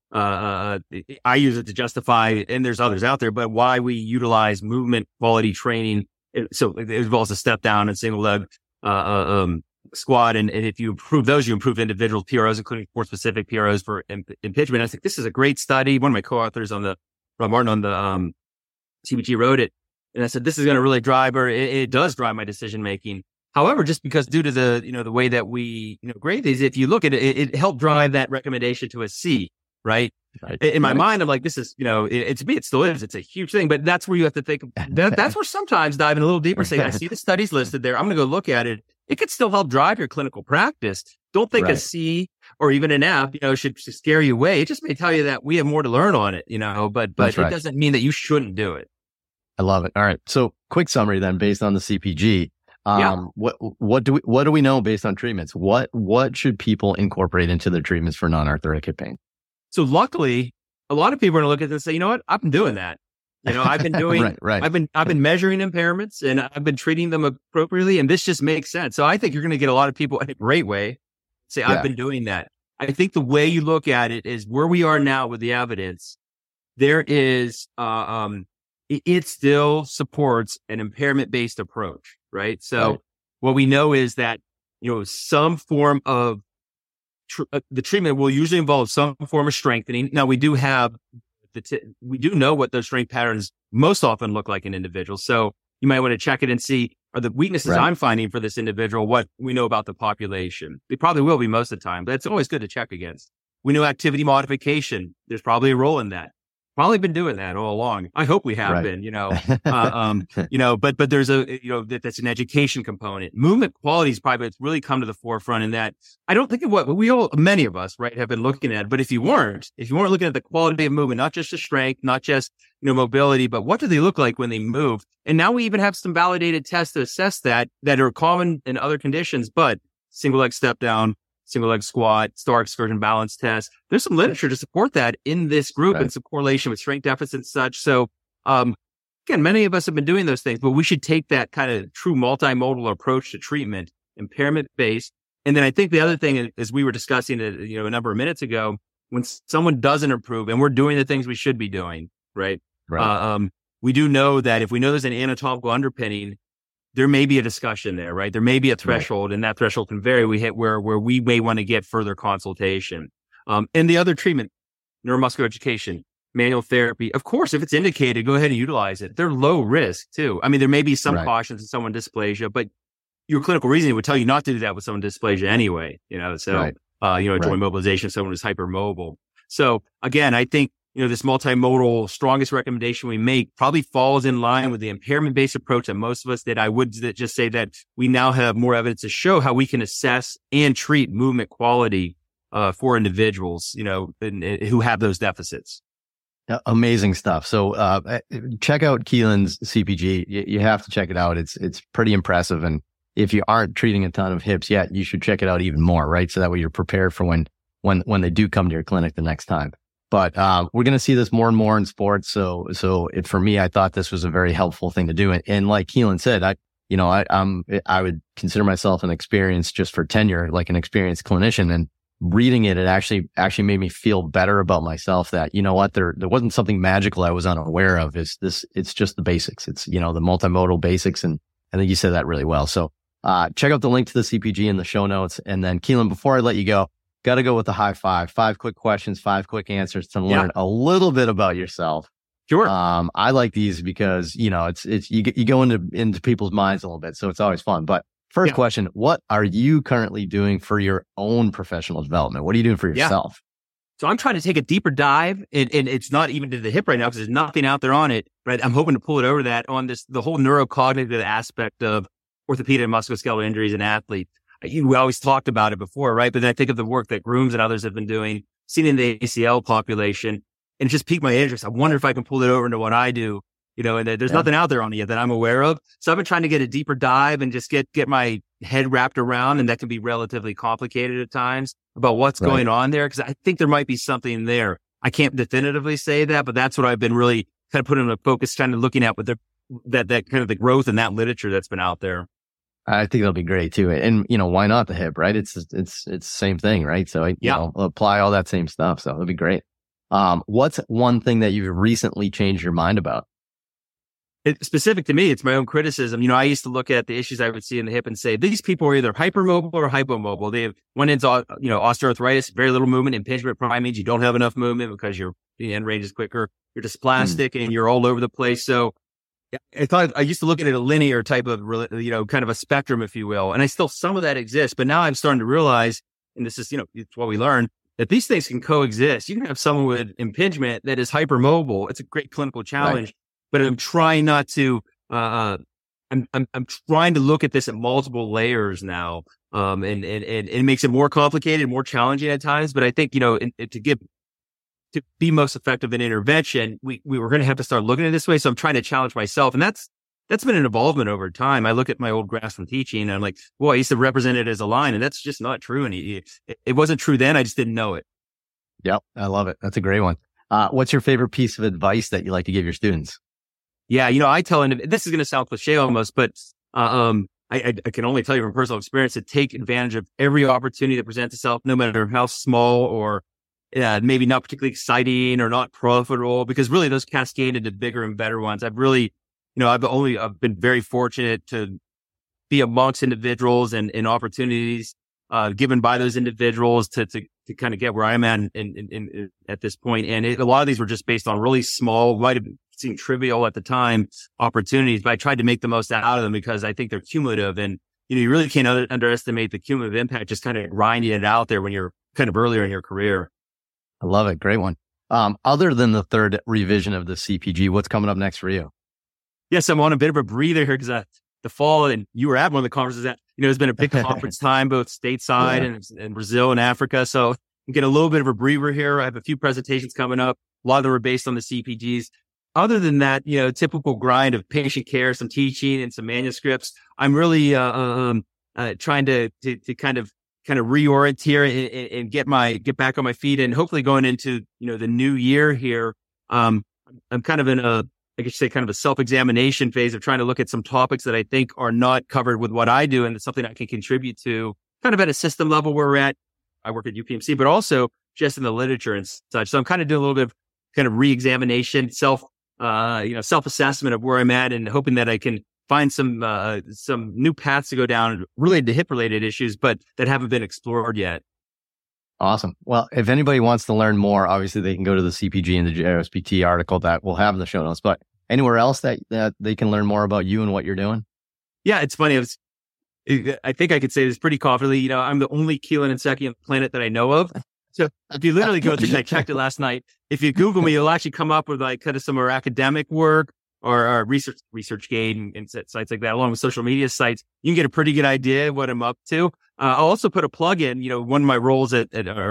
I use it to justify, and there's others out there, but why we utilize movement quality training. So it involves a step down and single leg, squat. And if you improve those, you improve individual PROs, including sport specific PROs for impingement. I think this is a great study. One of my co-authors Rob Martin on the CBG wrote it. And I said, this is going to really drive, or it does drive my decision making. However, just because due to the way that we, grade these, if you look at it, it helped drive that recommendation to a C, right? In my mind, I'm like, this is, to me, it still is. It's a huge thing, but that's where you have to think that's where sometimes diving a little deeper, saying, I see the studies listed there. I'm going to go look at it. It could still help drive your clinical practice. Don't think a C or even an F, should scare you away. It just may tell you that we have more to learn on it, but it doesn't mean that you shouldn't do it. I love it. All right. So quick summary then, based on the CPG. What do we know based on treatments? What should people incorporate into their treatments for non-arthritic hip pain? So luckily, a lot of people are going to look at this and say, you know what, I've been doing that. I've been doing, I've been measuring impairments and I've been treating them appropriately. And this just makes sense. So I think you're going to get a lot of people in a great way say, I've been doing that. I think the way you look at it is where we are now with the evidence. There is, it still supports an impairment-based approach, right? So what we know is that, some form of the treatment will usually involve some form of strengthening. Now we do have we do know what those strength patterns most often look like in individuals. So you might want to check it and see, are the weaknesses I'm finding for this individual what we know about the population? They probably will be most of the time, but it's always good to check against. We know activity modification. There's probably a role in that. Probably been doing that all along. I hope we have been, but there's that's an education component. Movement quality is probably it's really come to the forefront in that I don't think of what many of us, have been looking at. But if you weren't looking at the quality of movement, not just the strength, not just, mobility, but what do they look like when they move? And now we even have some validated tests to assess that are common in other conditions, but single leg step down, single leg squat, star excursion balance test. There's some literature to support that in this group and some correlation with strength deficits and such. So, again, many of us have been doing those things, but we should take that kind of true multimodal approach to treatment, impairment based. And then I think the other thing, as we were discussing a number of minutes ago, when someone doesn't improve and we're doing the things we should be doing, right? We do know that if we know there's an anatomical underpinning, there may be a discussion there, right? There may be a threshold, and that threshold can vary. We hit where we may want to get further consultation. And the other treatment, neuromuscular education, manual therapy. Of course, if it's indicated, go ahead and utilize it. They're low risk too. I mean, there may be some cautions in someone with dysplasia, but your clinical reasoning would tell you not to do that with someone with dysplasia anyway. Joint mobilization, someone who's hypermobile. So again, I think this multimodal strongest recommendation we make probably falls in line with the impairment-based approach that most of us did. I would just say that we now have more evidence to show how we can assess and treat movement quality for individuals, who have those deficits. Amazing stuff. So check out Keelan's CPG. You have to check it out. It's pretty impressive. And if you aren't treating a ton of hips yet, you should check it out even more, right? So that way you're prepared for when they do come to your clinic the next time. But we're going to see this more and more in sports. So for me, I thought this was a very helpful thing to do. And like Keelan said, I would consider myself an experienced just for tenure, like an experienced clinician, and reading it actually made me feel better about myself that, you know what, there wasn't something magical I was unaware of. It's just the basics. It's, the multimodal basics. And I think you said that really well. So, check out the link to the CPG in the show notes. And then Keelan, before I let you go, got to go with the high five, 5 quick questions, 5 quick answers to learn a little bit about yourself. Sure. I like these because, it's you go into people's minds a little bit. So it's always fun. But first question, what are you currently doing for your own professional development? What are you doing for yourself? So I'm trying to take a deeper dive, and it's not even to the hip right now because there's nothing out there on it, but I'm hoping to pull it over that on the whole neurocognitive aspect of orthopedic and musculoskeletal injuries in athletes. We always talked about it before, right? But then I think of the work that Grooms and others have been doing, seen in the ACL population, and it just piqued my interest. I wonder if I can pull it over into what I do, and there's nothing out there on it yet that I'm aware of. So I've been trying to get a deeper dive and just get my head wrapped around, and that can be relatively complicated at times, about what's going on there. Because I think there might be something there. I can't definitively say that, but that's what I've been really kind of putting a focus, kind of looking at with that kind of the growth in that literature that's been out there. I think that'll be great too. And, why not the hip, right? It's the same thing, right? So, apply all that same stuff. So it'll be great. What's one thing that you've recently changed your mind about? It's specific to me. It's my own criticism. I used to look at the issues I would see in the hip and say, these people are either hypermobile or hypomobile. They have one end's, osteoarthritis, very little movement. Impingement probably means you don't have enough movement because the end range is quicker. You're dysplastic and you're all over the place. So I used to look at it a linear type of, kind of a spectrum, if you will. And some of that exists, but now I'm starting to realize, and this is, it's what we learned, that these things can coexist. You can have someone with impingement that is hypermobile. It's a great clinical challenge, but I'm trying not to, I'm trying to look at this at multiple layers now. And it makes it more complicated, more challenging at times. But I think, to be most effective in intervention, we were going to have to start looking at it this way. So I'm trying to challenge myself. And that's been an involvement over time. I look at my old graphs from teaching and I'm like, boy, I used to represent it as a line, and that's just not true. And it wasn't true then. I just didn't know it. Yep. I love it. That's a great one. What's your favorite piece of advice that you like to give your students? Yeah. I tell, this is going to sound cliche almost, but, I can only tell you from personal experience to take advantage of every opportunity that presents itself, no matter how small or maybe not particularly exciting or not profitable, because really those cascade into bigger and better ones. I've really, I've been very fortunate to be amongst individuals and opportunities given by those individuals to kind of get where I'm at at this point. And a lot of these were just based on really small, might have seemed trivial at the time, opportunities, but I tried to make the most out of them because I think they're cumulative. And, you really can't underestimate the cumulative impact, just kind of grinding it out there when you're kind of earlier in your career. I love it. Great one. Other than the third revision of the CPG, what's coming up next for you? Yes, I'm on a bit of a breather here because the fall, and you were at one of the conferences that, it's been a big conference time, both stateside and Brazil and Africa. So I'm getting a little bit of a breather here. I have a few presentations coming up. A lot of them are based on the CPGs. Other than that, typical grind of patient care, some teaching and some manuscripts. I'm really, trying to kind of reorient here and get back on my feet, and hopefully going into, the new year here. I'm kind of in kind of a self-examination phase of trying to look at some topics that I think are not covered with what I do, and it's something I can contribute to kind of at a system level where we're at. I work at UPMC, but also just in the literature and such. So I'm kind of doing a little bit of kind of re-examination, self-assessment of where I'm at, and hoping that I can find some new paths to go down related to hip related issues, but that haven't been explored yet. Awesome. Well, if anybody wants to learn more, obviously they can go to the CPG and the JOSPT article that we'll have in the show notes, but anywhere else that they can learn more about you and what you're doing? Yeah, it's funny. I think I could say this pretty confidently. I'm the only Keelan Nseki on the planet that I know of. So if you literally go through, I checked it last night. If you Google me, you'll actually come up with like kind of some more academic work or ResearchGate and sites like that, along with social media sites. You can get a pretty good idea of what I'm up to. I'll also put a plug in. One of my roles at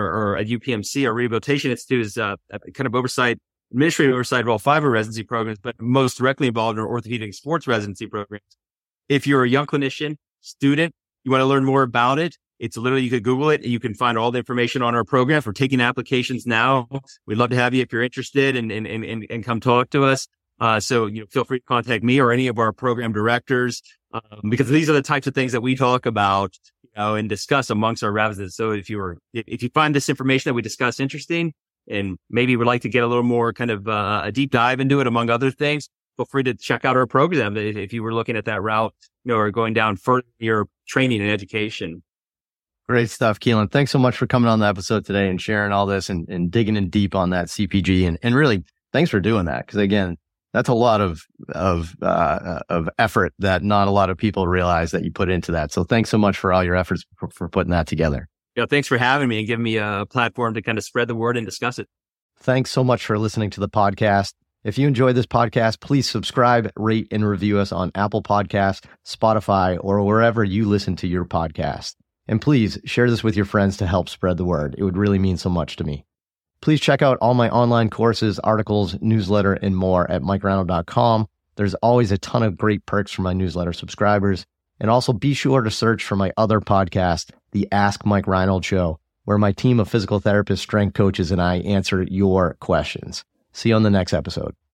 UPMC, our Rehabilitation Institute, is kind of administrative oversight of all 5 residency programs, but most directly involved in our orthopedic sports residency programs. If you're a young clinician, student, you want to learn more about it, it's literally, you could Google it and you can find all the information on our programs. We're taking applications now. We'd love to have you if you're interested and come talk to us. So feel free to contact me or any of our program directors. because these are the types of things that we talk about, and discuss amongst our residents. So if you find this information that we discuss interesting, and maybe would like to get a little more kind of a deep dive into it, among other things, feel free to check out our program if you were looking at that route, or going down further in your training and education. Great stuff, Keelan. Thanks so much for coming on the episode today and sharing all this and digging in deep on that CPG. And really, thanks for doing that. Because again, that's a lot of effort that not a lot of people realize that you put into that. So thanks so much for all your efforts for putting that together. Yeah, thanks for having me and giving me a platform to kind of spread the word and discuss it. Thanks so much for listening to the podcast. If you enjoyed this podcast, please subscribe, rate, and review us on Apple Podcasts, Spotify, or wherever you listen to your podcast. And please share this with your friends to help spread the word. It would really mean so much to me. Please check out all my online courses, articles, newsletter, and more at MikeReinold.com. There's always a ton of great perks for my newsletter subscribers. And also be sure to search for my other podcast, The Ask Mike Reinold Show, where my team of physical therapists, strength coaches, and I answer your questions. See you on the next episode.